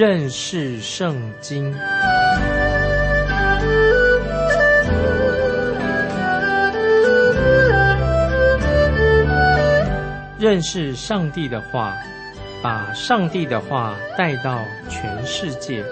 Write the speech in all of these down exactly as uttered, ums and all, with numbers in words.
认识圣经。认识上帝的话，把上帝的话带到全世界。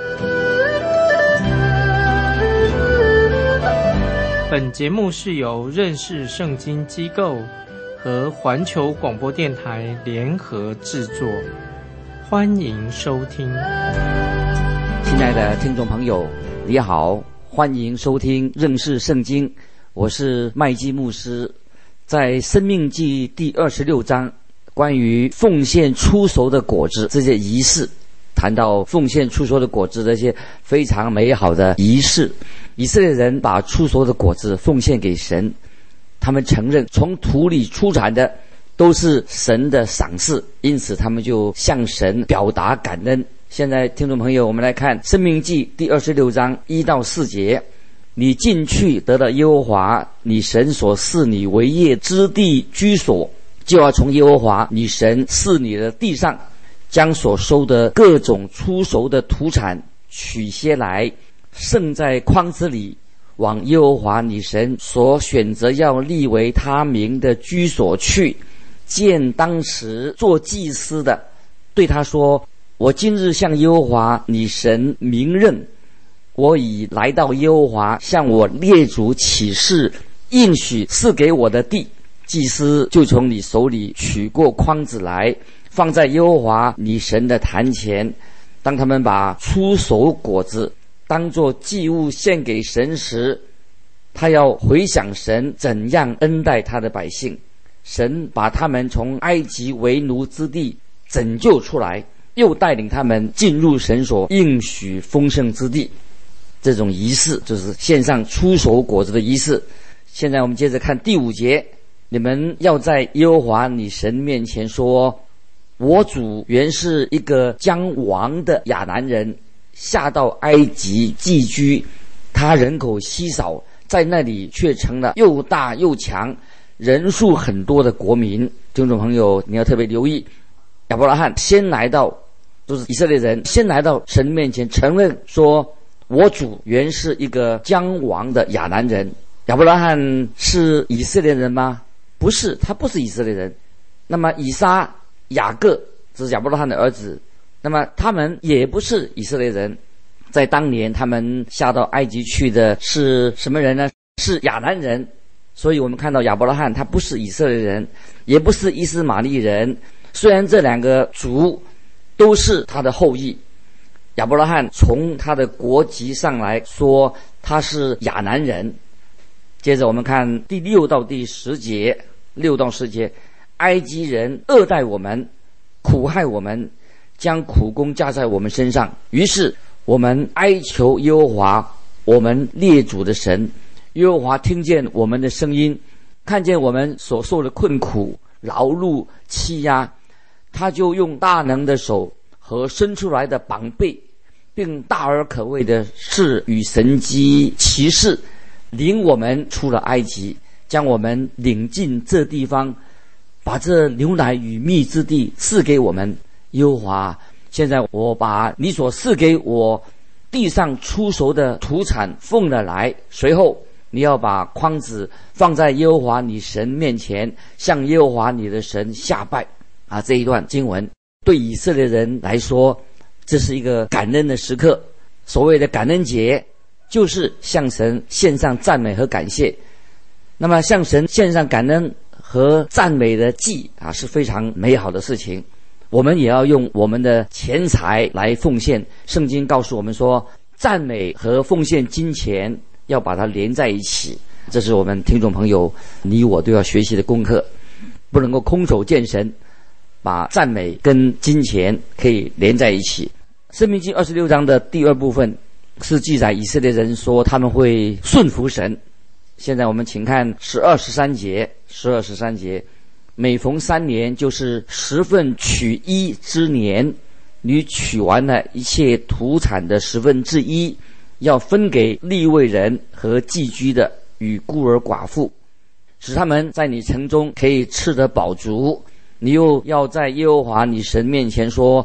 本节目是由认识圣经机构和环球广播电台联合制作，欢迎收听。 亲爱的听众朋友，你好，欢迎收听认识圣经，我是麦基牧师。在申命记第二十六章，关于奉献出熟的果子这些仪式，谈到奉献出熟的果子这些非常美好的仪式。以色列人把出熟的果子奉献给神，他们承认从土里出产的都是神的赏赐，因此他们就向神表达感恩。现在听众朋友，我们来看申命记第二十六章一到四节。你进去得到耶和华你神所赐你为业之地居所，就要从耶和华你神赐你的地上将所收的各种出熟的土产取些来，盛在筐子里，往耶和华你神所选择要立为他名的居所去，见当时做祭司的，对他说：我今日向耶和华你神明认，我已来到耶和华向我列祖起誓应许赐给我的地。祭司就从你手里取过筐子来，放在耶和华你神的坛前。当他们把出熟果子当作祭物献给神时，他要回想神怎样恩待他的百姓。神把他们从埃及为奴之地拯救出来，又带领他们进入神所应许丰盛之地。这种仪式就是献上出熟果子的仪式。现在我们接着看第五节，你们要在耶和华你神面前说：我主原是一个将亡的亚南人，下到埃及寄居，他人口稀少，在那里却成了又大又强，人数很多的国民。听众朋友，你要特别留意，亚伯拉罕先来到，就是以色列人先来到神面前，承认说：我主原是一个将亡的亚南人。亚伯拉罕是以色列人吗？不是，他不是以色列人。那么以撒、雅各这是亚伯拉罕的儿子，那么他们也不是以色列人。在当年他们下到埃及去的是什么人呢？是亚南人。所以我们看到亚伯拉罕他不是以色列人，也不是伊斯玛利人，虽然这两个族都是他的后裔。亚伯拉罕从他的国籍上来说，他是亚南人。接着我们看第六到第十节，六到十节，埃及人恶待我们，苦害我们，将苦工加在我们身上。于是我们哀求耶和华我们列祖的神，耶和华听见我们的声音，看见我们所受的困苦、劳碌、欺压，他就用大能的手和伸出来的膀臂，并大而可畏的事与神迹奇事，领我们出了埃及，将我们领进这地方，把这牛奶与蜜之地赐给我们。耶和华，现在我把你所赐给我地上出熟的土产奉了来，随后你要把筐子放在耶和华你神面前，向耶和华你的神下拜。啊，这一段经文对以色列人来说，这是一个感恩的时刻。所谓的感恩节，就是向神献上赞美和感谢。那么向神献上感恩和赞美的祭啊，是非常美好的事情。我们也要用我们的钱财来奉献。圣经告诉我们说，赞美和奉献金钱要把它连在一起，这是我们听众朋友你我都要学习的功课，不能够空手见神，把赞美跟金钱可以连在一起。申命记二十六章的第二部分是记载以色列人说他们会顺服神。现在我们请看十二十三节，十二十三节，每逢三年，就是十份取一之年，你取完了一切土产的十分之一，要分给利未人和寄居的与孤儿寡妇，使他们在你城中可以吃得饱足。你又要在耶和华你神面前说：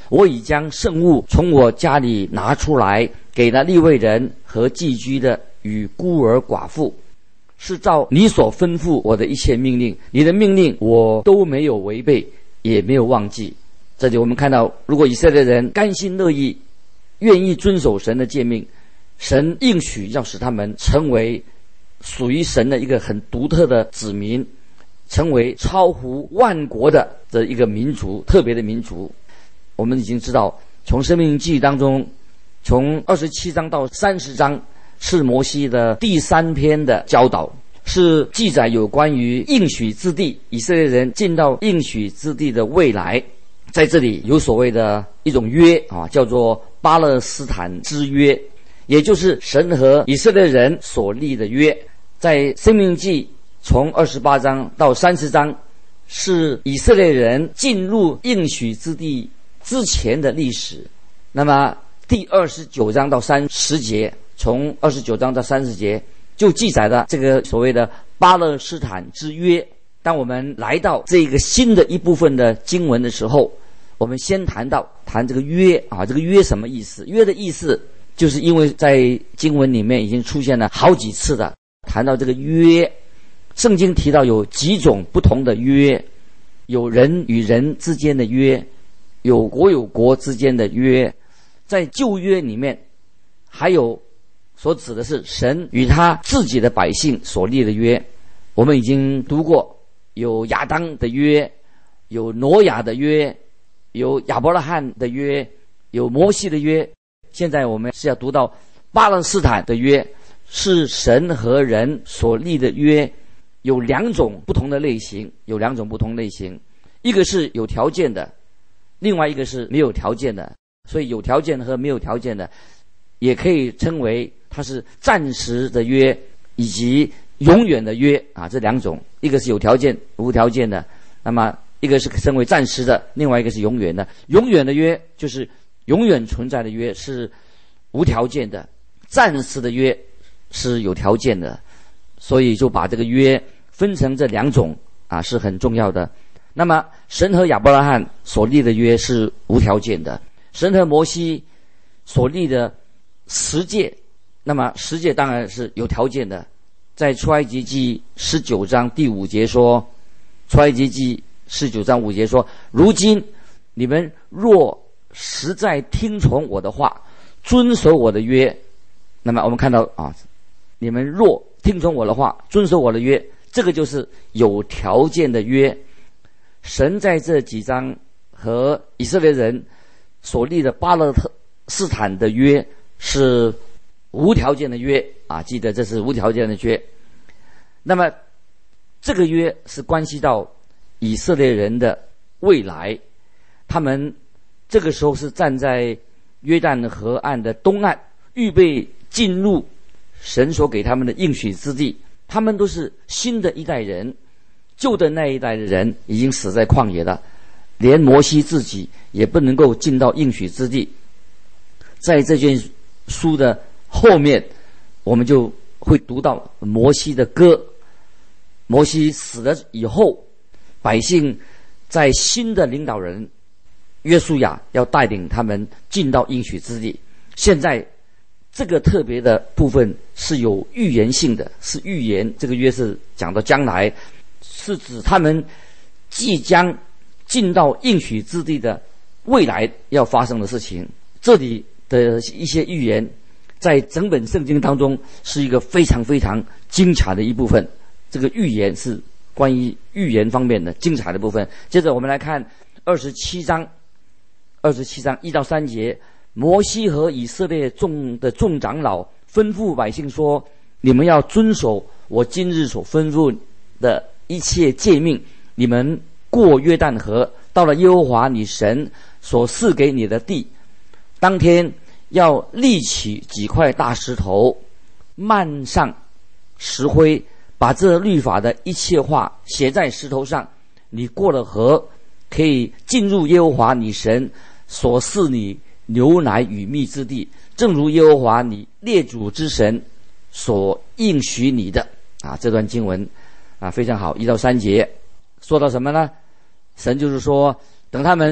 我已将圣物从我家里拿出来，给了利未人和寄居的与孤儿寡妇，是照你所吩咐我的一切命令，你的命令我都没有违背，也没有忘记。这里我们看到，如果以色列人甘心乐意愿意遵守神的诫命，神应许要使他们成为属于神的一个很独特的子民，成为超乎万国的这一个民族，特别的民族。我们已经知道，从申命记当中，从二十七章到三十章是摩西的第三篇的教导，是记载有关于应许之地，以色列人进到应许之地的未来。在这里有所谓的一种约啊，叫做巴勒斯坦之约，也就是神和以色列人所立的约。在申命记从二十八章到三十章是以色列人进入应许之地之前的历史。那么第二十九章到三十节，从二十九章到三十节就记载了这个所谓的巴勒斯坦之约。当我们来到这个新的一部分的经文的时候，我们先谈到谈这个约啊，这个约什么意思？约的意思就是因为在经文里面已经出现了好几次的谈到这个约，圣经提到有几种不同的约，有人与人之间的约，有国有国之间的约。在旧约里面还有所指的是神与他自己的百姓所立的约。我们已经读过有亚当的约，有挪亚的约，有亚伯拉罕的约，有摩西的约。现在我们是要读到巴勒斯坦的约，是神和人所立的约。有两种不同的类型，有两种不同类型，一个是有条件的，另外一个是没有条件的。所以有条件和没有条件的也可以称为它是暂时的约以及永远的约啊，这两种，一个是有条件无条件的，那么一个是称为暂时的，另外一个是永远的。永远的约就是永远存在的约，是无条件的；暂时的约是有条件的。所以就把这个约分成这两种啊，是很重要的。那么神和亚伯拉罕所立的约是无条件的，神和摩西所立的十诫，那么十诫当然是有条件的。在出埃及记十九章第五节说，出埃及记十九章五节说，如今你们若实在听从我的话，遵守我的约，那么我们看到啊，你们若听从我的话，遵守我的约，这个就是有条件的约。神在这几章和以色列人所立的巴勒斯坦的约是无条件的约啊，记得这是无条件的约。那么这个约是关系到以色列人的未来，他们这个时候是站在约旦河岸的东岸，预备进入神所给他们的应许之地。他们都是新的一代人，旧的那一代的人已经死在旷野了，连摩西自己也不能够进到应许之地。在这卷书的后面，我们就会读到摩西的歌。摩西死了以后，百姓在新的领导人约书亚要带领他们进到应许之地。现在这个特别的部分是有预言性的，是预言，这个约是讲到将来，是指他们即将进到应许之地的未来要发生的事情。这里的一些预言在整本圣经当中是一个非常非常精彩的一部分，这个预言是关于预言方面的精彩的部分。接着我们来看二十七章，二十七章一到三节，摩西和以色列众的众长老吩咐百姓说，你们要遵守我今日所吩咐的一切诫命，你们过约旦河，到了耶和华你神所赐给你的地，当天要立起几块大石头，漫上石灰，把这律法的一切话写在石头上。你过了河，可以进入耶和华你神所赐你牛奶与蜜之地，正如耶和华你列祖之神所应许你的。啊，这段经文啊非常好，一到三节说到什么呢？神就是说，等他们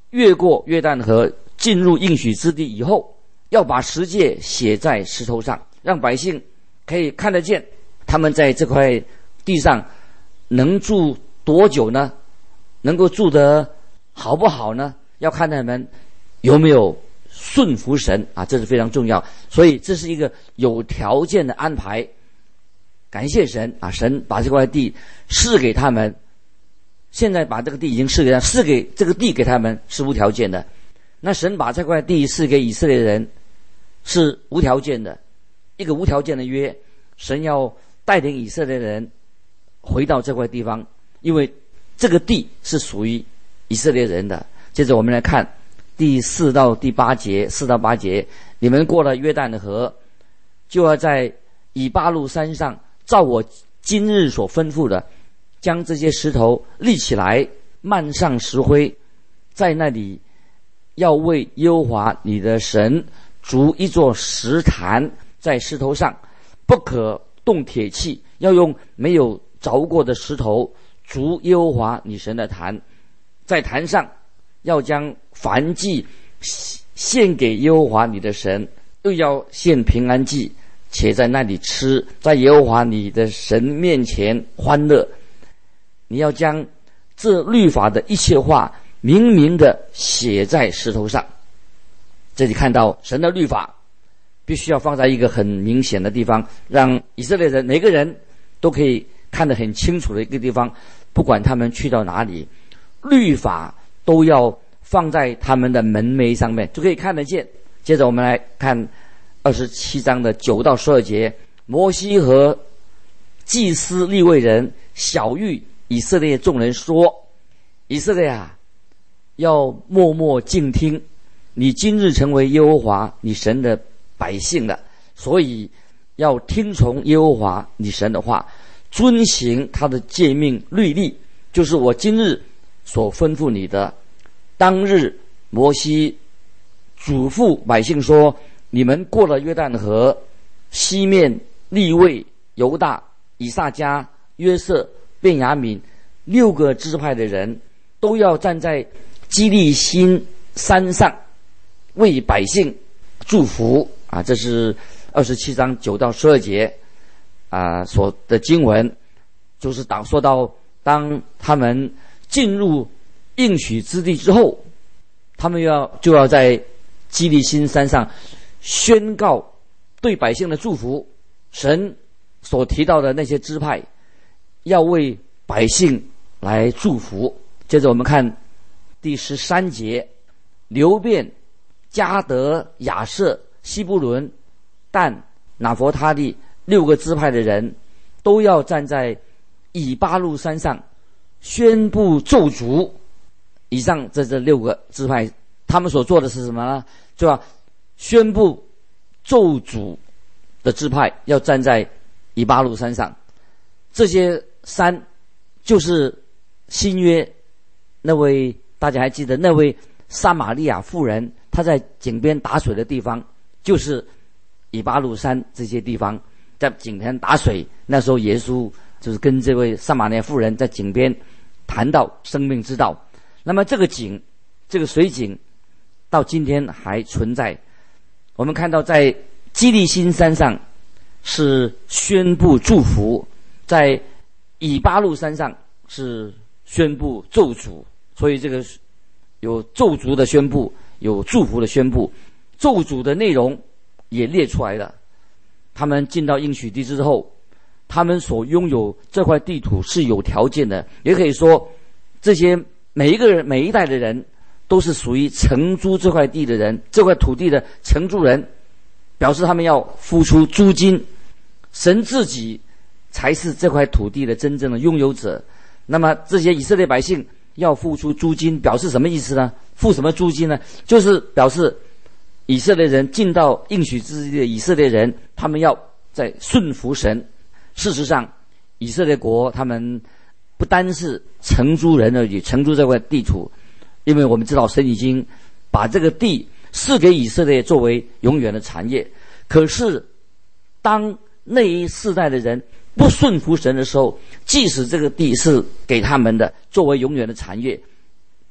越过约旦河进入应许之地以后，要把十诫写在石头上，让百姓可以看得见，他们在这块地上能住多久呢？能够住得好不好呢？要看他们有没有顺服神啊，这是非常重要。所以这是一个有条件的安排。感谢神啊，神把这块地赐给他们，现在把这个地已经赐给他，赐给这个地给他们是无条件的。那神把这块地赐给以色列人是无条件的，一个无条件的约。神要带领以色列人回到这块地方，因为这个地是属于以色列人的。接着我们来看第四到第八节，四到八节，你们过了约旦的河，就要在以巴路山上，照我今日所吩咐的，将这些石头立起来，漫上石灰，在那里要为耶和华你的神筑一座石坛，在石头上不可动铁器，要用没有凿过的石头筑耶和华你神的坛，在坛上要将燔祭献给耶和华你的神，又要献平安祭，且在那里吃，在耶和华你的神面前欢乐。你要将这律法的一切话明明的写在石头上。这里看到神的律法必须要放在一个很明显的地方，让以色列人每个人都可以看得很清楚的一个地方，不管他们去到哪里，律法都要放在他们的门楣上面，就可以看得见。接着我们来看二十七章的九到十二节，摩西和祭司利未人晓谕以色列众人说：以色列啊，要默默静听，你今日成为耶和华你神的百姓了，所以要听从耶和华你神的话，遵行他的诫命律例，就是我今日所吩咐你的。当日摩西嘱咐百姓说：你们过了约旦河，西面、利未、犹大、以萨迦、约瑟、便雅悯六个支派的人，都要站在基利心山上为百姓祝福啊！这是二十七章九到十二节啊所的经文，就是当说到当他们进入应许之地之后，他们要就要在基利心山上宣告对百姓的祝福。神所提到的那些支派要为百姓来祝福。接着我们看第十三节，流便、迦得、亚设、西布伦、但、拿弗他利六个支派的人都要站在以巴路山上宣布咒诅。以上这这六个支派他们所做的是什么呢？就要宣布咒诅的支派要站在以巴路山上。这些山就是新约那位，大家还记得那位撒玛利亚妇人她在井边打水的地方，就是以巴路山。这些地方在井边打水，那时候耶稣就是跟这位撒玛利亚妇人在井边谈到生命之道。那么这个井，这个水井到今天还存在。我们看到在基利心山上是宣布祝福，在以巴路山上是宣布咒诅。所以这个有咒诅的宣布，有祝福的宣布。咒诅的内容也列出来了。他们进到应许地之后，他们所拥有这块地土是有条件的，也可以说这些每一个人每一代的人都是属于承租这块地的人，这块土地的承租人，表示他们要付出租金，神自己才是这块土地的真正的拥有者。那么这些以色列百姓要付出租金，表示什么意思呢？付什么租金呢？就是表示以色列人进到应许之地的以色列人，他们要在顺服神。事实上以色列国他们不单是承租人而已，承租这块地土，因为我们知道神已经把这个地赐给以色列作为永远的产业。可是当那一世代的人不顺服神的时候，即使这个地是给他们的作为永远的产业，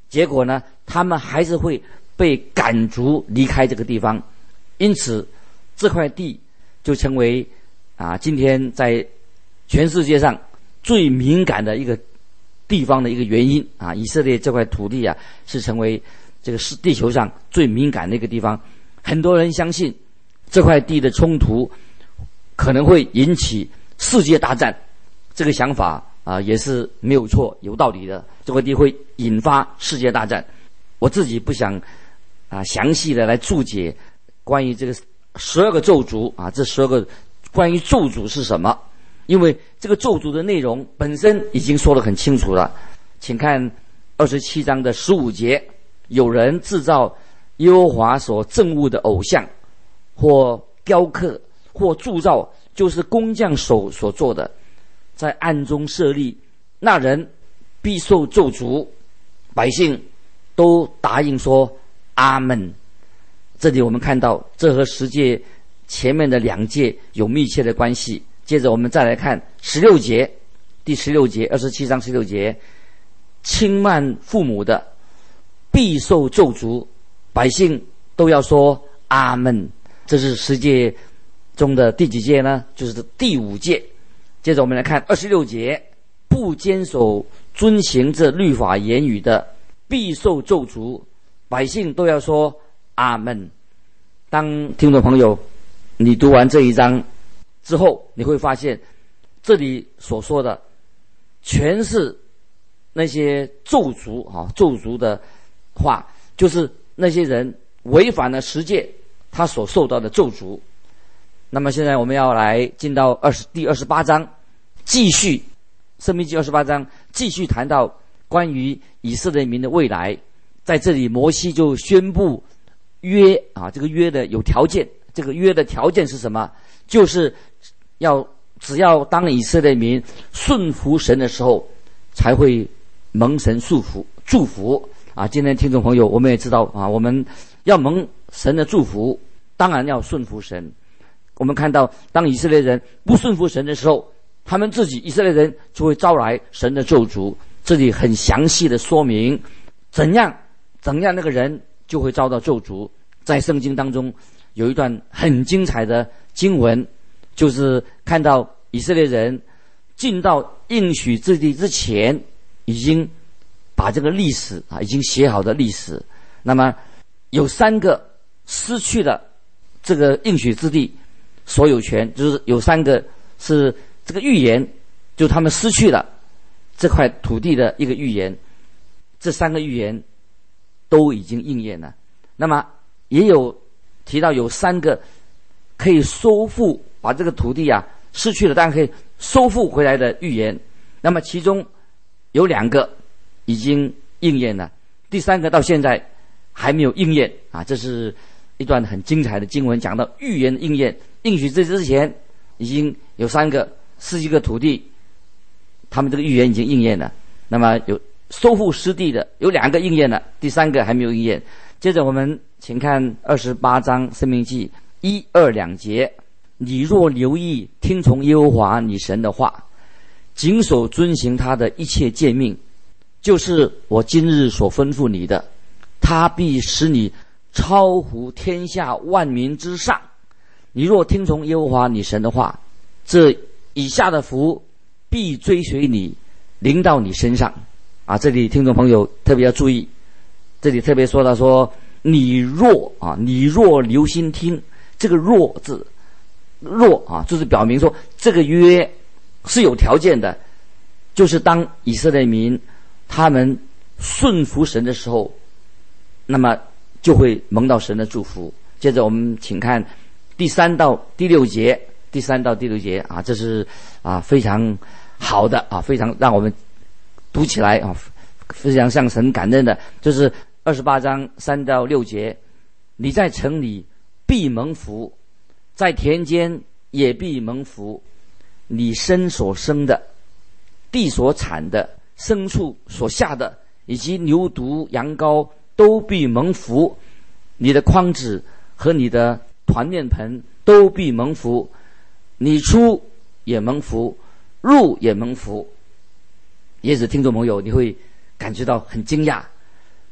结果呢，他们还是会被赶逐离开这个地方。因此这块地就成为啊今天在全世界上最敏感的一个地方的一个原因啊。以色列这块土地啊，是成为这个是地球上最敏感的一个地方。很多人相信这块地的冲突可能会引起世界大战，这个想法啊也是没有错，有道理的。这块地会引发世界大战。我自己不想啊详细的来注解关于这个十二个咒诅啊，这十二个关于咒诅是什么，因为这个咒诅的内容本身已经说得很清楚了。请看二十七章的十五节，有人制造耶和华所憎恶的偶像，或雕刻，或铸造，就是工匠手所做的，在暗中设立，那人必受咒诅。百姓都答应说阿们。这里我们看到这和十诫前面的两诫有密切的关系。接着我们再来看十六节，第十六节，二十七章十六节，轻慢父母的必受咒诅。百姓都要说阿们。这是十诫中的第几诫呢？就是第五诫。接着我们来看二十六节，不坚守遵行这律法言语的必受咒诅。百姓都要说阿们。当听众朋友你读完这一章之后，你会发现这里所说的全是那些咒诅啊，咒诅的话，就是那些人违反了十诫他所受到的咒诅。那么现在我们要来进到二十第二十八章，继续申命记二十八章继续谈到关于以色列民的未来。在这里摩西就宣布约啊，这个约的有条件。这个约的条件是什么？就是要只要当以色列民顺服神的时候，才会蒙神祝福祝福啊。今天听众朋友，我们也知道啊，我们要蒙神的祝福，当然要顺服神。我们看到当以色列人不顺服神的时候，他们自己以色列人就会招来神的咒诅。这里很详细的说明怎样怎样那个人就会遭到咒诅。在圣经当中有一段很精彩的经文，就是看到以色列人进到应许之地之前，已经把这个历史啊已经写好的历史。那么有三个失去了这个应许之地所有权，就是有三个是这个预言，就他们失去了这块土地的一个预言。这三个预言都已经应验了。那么也有提到有三个可以收复，把这个土地啊失去了但可以收复回来的预言。那么其中有两个已经应验了，第三个到现在还没有应验啊。这是一段很精彩的经文，讲到预言的应验。应许这之前已经有三个失去个土地，他们这个预言已经应验了。那么有收复失地的有两个应验了，第三个还没有应验。接着我们请看二十八章申命记一二两节，你若留意听从耶和华你神的话，谨守遵行他的一切诫命，就是我今日所吩咐你的，他必使你超乎天下万民之上。你若听从耶和华你神的话，这以下的福必追随你，临到你身上。啊，这里听众朋友特别要注意，这里特别说到说你若啊，你若留心听，这个若字，若啊，就是表明说这个约是有条件的，就是当以色列民他们顺服神的时候，那么就会蒙到神的祝福。接着我们请看第三到第六节，第三到第六节啊，这是啊非常好的啊，非常让我们读起来啊，非常向神感恩的，就是二十八章三到六节，你在城里必蒙福，在田间也必蒙福，你身所生的，地所产的，牲畜所下的，以及牛犊羊羔都必蒙福，你的筐子和你的团面盆都必蒙福，你出也蒙福，入也蒙福。也许听众朋友你会感觉到很惊讶，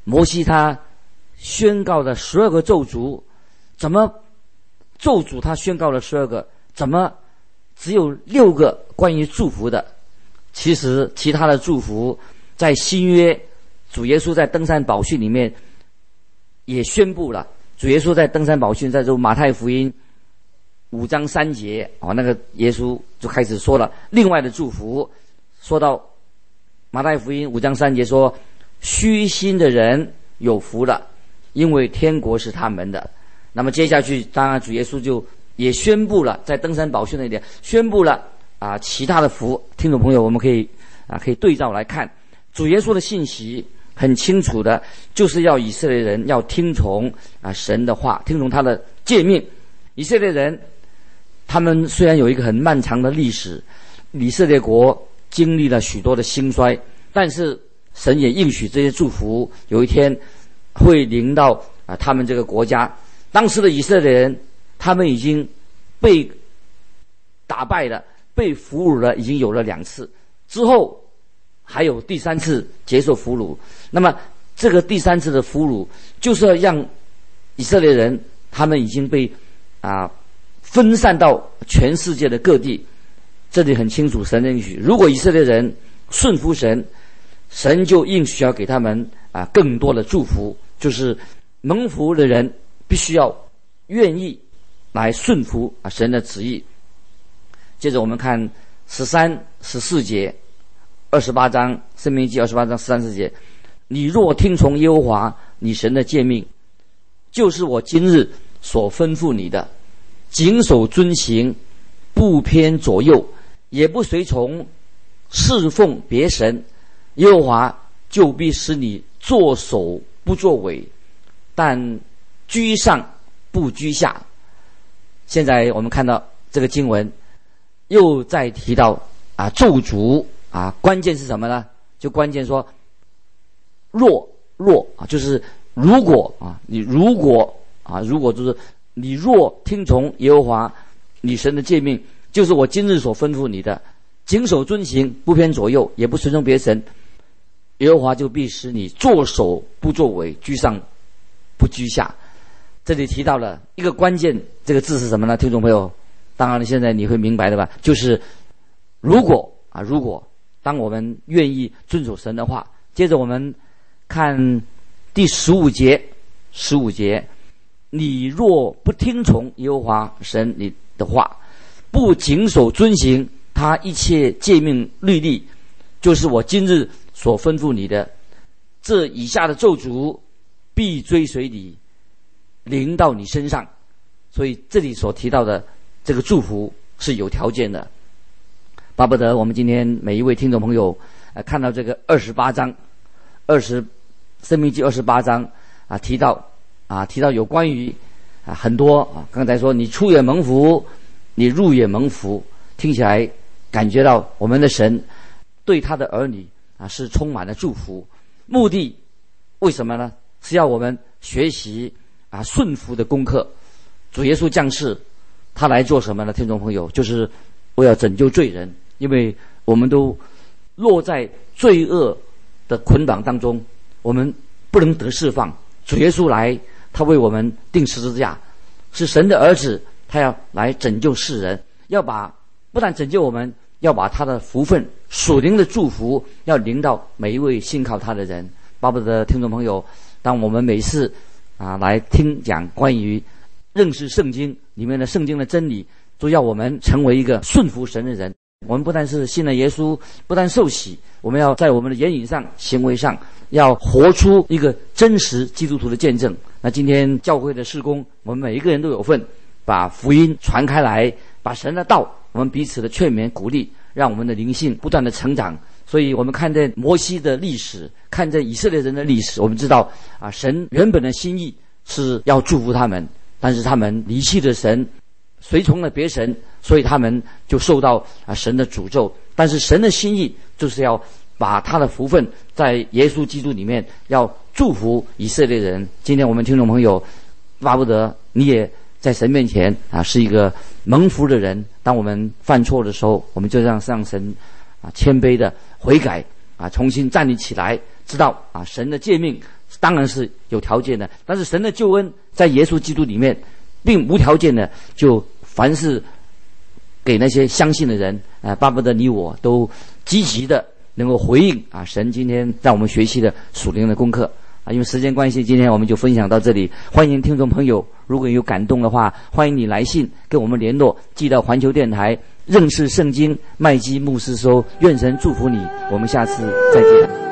摩西他宣告的十二个咒诅，怎么咒诅他宣告了十二个，怎么只有六个关于祝福的？其实其他的祝福在新约主耶稣在登山宝训里面也宣布了。主耶稣在登山宝训，在这马太福音五章三节哦，那个耶稣就开始说了另外的祝福。说到马太福音五章三节说，虚心的人有福了，因为天国是他们的。那么接下去当然主耶稣就也宣布了，在登山宝训那点宣布了啊其他的福。听众朋友，我们可以啊可以对照来看，主耶稣的信息很清楚的，就是要以色列人要听从啊神的话，听从他的诫命。以色列人他们虽然有一个很漫长的历史，以色列国经历了许多的兴衰，但是神也应许这些祝福有一天会临到啊他们这个国家。当时的以色列人他们已经被打败了，被俘虏了，已经有了两次，之后还有第三次接受俘虏。那么这个第三次的俘虏就是要让以色列人他们已经被啊分散到全世界的各地。这里很清楚，神应许如果以色列人顺服神，神就应许要给他们啊更多的祝福。就是蒙福的人必须要愿意来顺服啊神的旨意。接着我们看十三、十四节，二十八章申命记二十八章十三、十四节，你若听从耶和华你神的诫命，就是我今日所吩咐你的，谨守遵行，不偏左右，也不随从侍奉别神，耶和华就必使你作首不作尾，但居上不居下。现在我们看到这个经文又再提到啊咒诅啊，关键是什么呢？就关键说若若啊，就是如果啊，你如果啊，如果就是你若听从耶和华你神的诫命，就是我今日所吩咐你的，谨守遵行，不偏左右，也不随从别神，耶和华就必使你作首不作尾，居上不居下。这里提到了一个关键，这个字是什么呢？听众朋友，当然现在你会明白的吧？就是如果啊，如果当我们愿意遵守神的话。接着我们看第十五节，十五节，你若不听从耶和华神你的话，不谨守遵行他一切诫命律例，就是我今日所吩咐你的，这以下的咒诅必追随你，临到你身上。所以这里所提到的这个祝福是有条件的。巴不得我们今天每一位听众朋友呃看到这个二十八章二十申命记二十八章啊提到啊提到有关于啊很多啊刚才说你出也蒙福，你入也蒙福，听起来感觉到我们的神对他的儿女啊是充满了祝福。目的为什么呢？是要我们学习啊顺服的功课。主耶稣降世他来做什么呢？听众朋友，就是为了拯救罪人，因为我们都落在罪恶的捆绑当中，我们不能得释放。主耶稣来，他为我们钉十字架，是神的儿子，他要来拯救世人，要把不但拯救我们，要把他的福分属灵的祝福要临到每一位信靠他的人。巴不得听众朋友，当我们每次啊来听讲关于认识圣经里面的圣经的真理，都要我们成为一个顺服神的人。我们不但是信了耶稣，不但受洗，我们要在我们的言语上行为上要活出一个真实基督徒的见证。那今天教会的事工，我们每一个人都有份，把福音传开来，把神的道我们彼此的劝勉鼓励，让我们的灵性不断的成长。所以我们看见摩西的历史，看见以色列人的历史，我们知道啊，神原本的心意是要祝福他们，但是他们离弃了神，随从了别神，所以他们就受到啊神的诅咒。但是神的心意就是要把他的福分在耶稣基督里面，要祝福以色列人。今天我们听众朋友巴不得你也在神面前啊是一个蒙福的人。当我们犯错的时候，我们就让上神啊谦卑的悔改啊，重新站立起来，知道啊神的诫命当然是有条件的。但是神的救恩在耶稣基督里面，并无条件的，就凡是给那些相信的人，啊、呃，巴不得你我都积极的能够回应啊，神今天让我们学习的属灵的功课啊。因为时间关系，今天我们就分享到这里。欢迎听众朋友，如果有感动的话，欢迎你来信跟我们联络，寄到环球电台认识圣经麦基牧师收。愿神祝福你，我们下次再见。